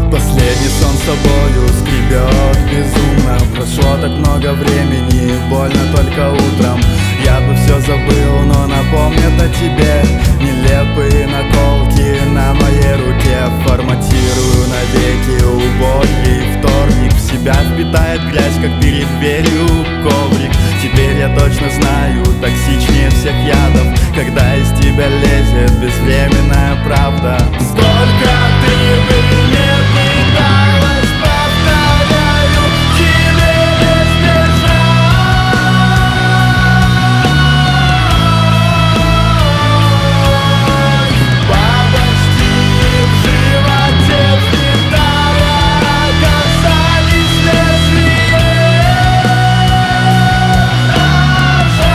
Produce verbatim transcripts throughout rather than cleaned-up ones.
Последний сон с тобою скребет безумно. Прошло так много времени, больно только утром. Я бы все забыл, но напомнят о тебе нелепые наколки на моей руке. Форматирую навеки убогий вторник. В себя впитает грязь, как перед дверью коврик. Теперь я точно знаю, токсичнее всех ядов, когда из тебя лезет безвременная правда. Сколько ты мне пыталась, повторяю, тебе не сбежать. Бабочки в животе взлетая касались лезвия ножа.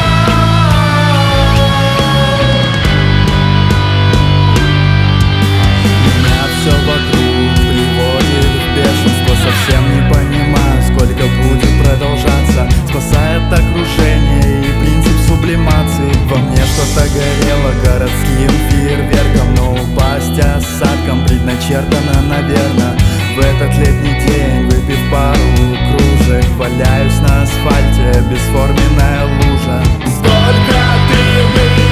Меня все вокруг приводит в бешенство. Совсем не понимаю, сколько будет продолжаться. Спасает окружение и принцип сублимации. Во мне что-то горело городским фейерверком, но упасть осадком предначертано, наверно. В этот летний день, выпив пару кружек, валяюсь на асфальте, бесформенная лужа. Сколько ты